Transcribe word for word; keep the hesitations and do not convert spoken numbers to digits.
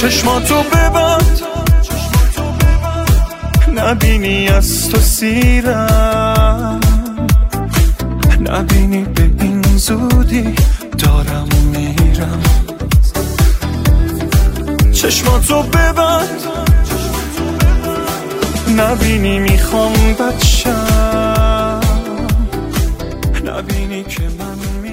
چشماتو ببند، نبینی از تو سیرم، نبینی به این زودی دارم میرم. چشماتو ببند، نبینی میخوام بچم، نبینی که من